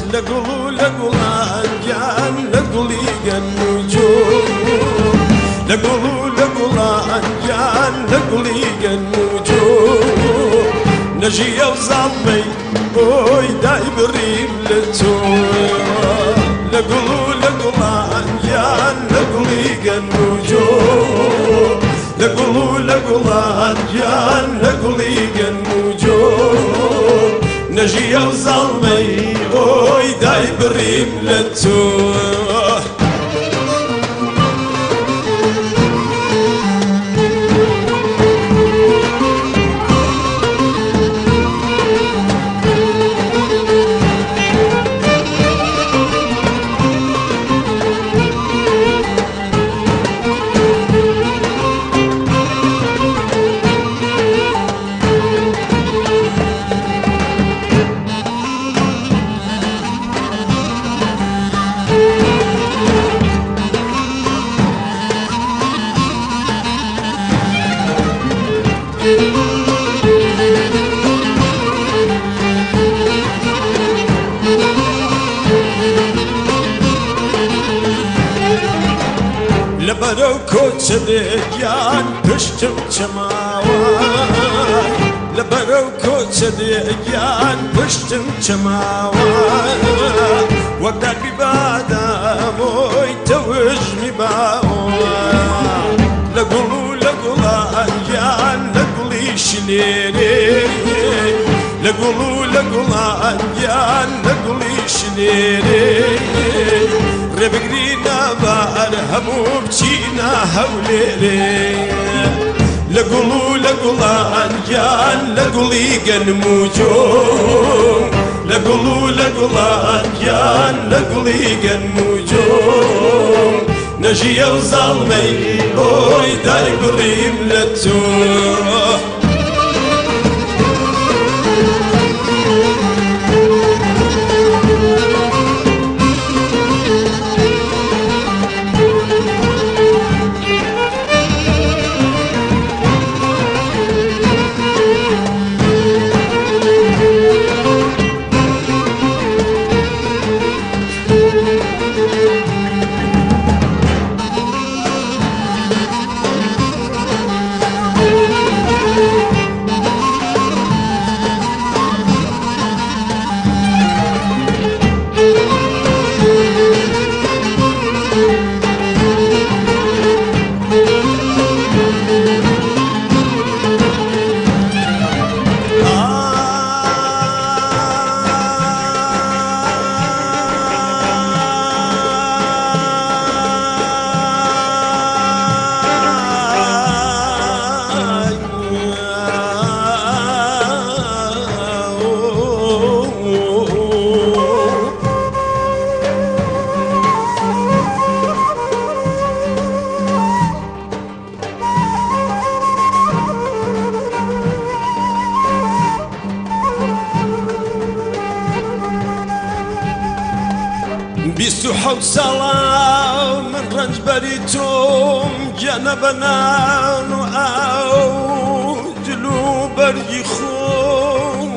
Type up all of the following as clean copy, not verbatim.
لقلانجان لقليقن نجوم لقلانجان لقليقن نجوم نجي وزعمي اوي دايب الريم للتوم لقلانجان لقليقن نجوم لقلانجان لقليقن نجوم نجي وزعمي اوي دايب الريم للتوم لبرو كوتش ديان بشتم چماوان لبرو كوتش ديان بشتم چماوان وقدر ببادا موي توجمي باوان لقلا انجان لقلي شنيري لقلا انجان لقلي شنيري ربقرينا بار همو بچينا هوليري لقلا انجان لقلي قنموجون لقلا انجان لقلي قنموجون نجي وظلمي اوي داي بريم للتوم بيستو حوت سلام من رنج بريتوم جنبنا نعاو جلو بري خوم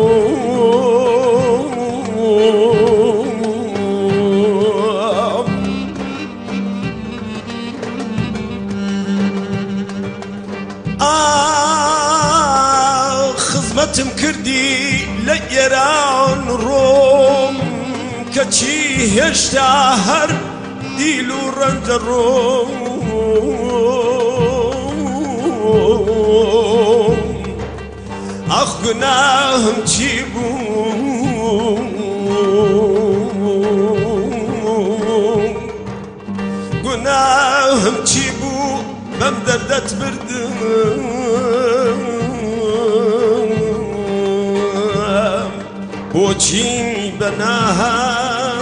خزمتم كردي ليران روم كتشي هشتهر ديلو رندروم اخ گناهم چی بود گناهم چی بود بم دردت بردم بوچین بناها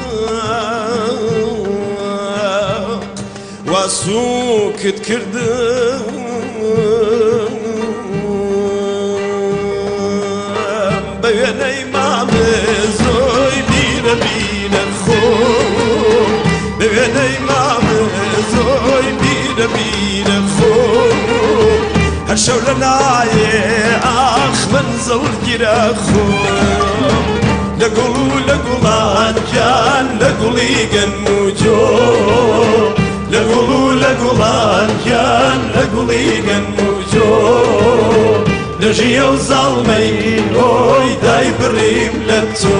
واسوکت کردم بوین ایمام زوی بیر بینم خوب بوین ایمام زوی بیر بینم خوب هر شو لنای آخ منزل گیره خوب لقولان كان لقولي قنوجو لقولان كان لقولي قنوجو نجي وظلمي هوي داي بريم لتو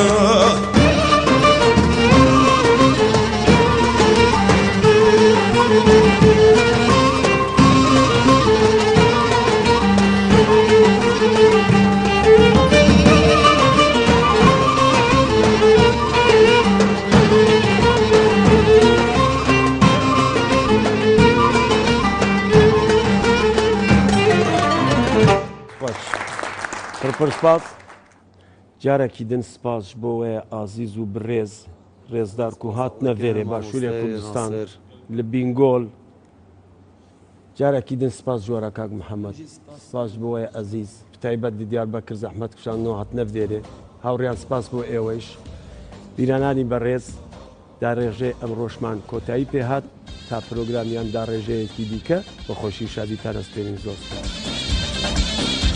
پرسپاس جارێکی دن سپاس بۆ وەیە ئازیز و بڕێز ڕێزدار و هات نەڤێرێ باشووری کوردستان لە بینگۆل جارێکی دن سپاس جۆرە کاک محەممەد سپاس بۆ وەیە ئەزیز تایبەت دیار بەکر زەحمەت کشانەوە هات نەڤێرێ هاوڕیان سپاس بۆ ئێوەیش بیرانانی بەڕێز داڕێژێ ئەم ڕۆژمان کۆتایی پێهات تا پرۆگرامیان داڕێژەیەکی دیکە بە خۆشی شادی پەرستێنین زۆر سپاس.